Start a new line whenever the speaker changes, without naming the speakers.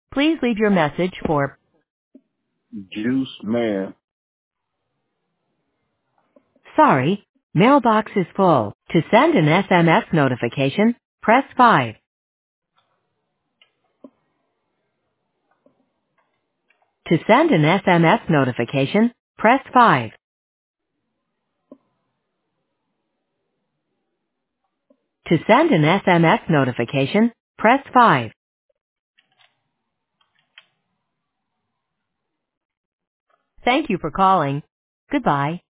Please leave your message for
Juice Man.
sorry, mailbox is full. To send an SMS notification, press 5. To send an SMS notification, press 5. To send an SMS notification, press 5. Thank you for calling. Goodbye.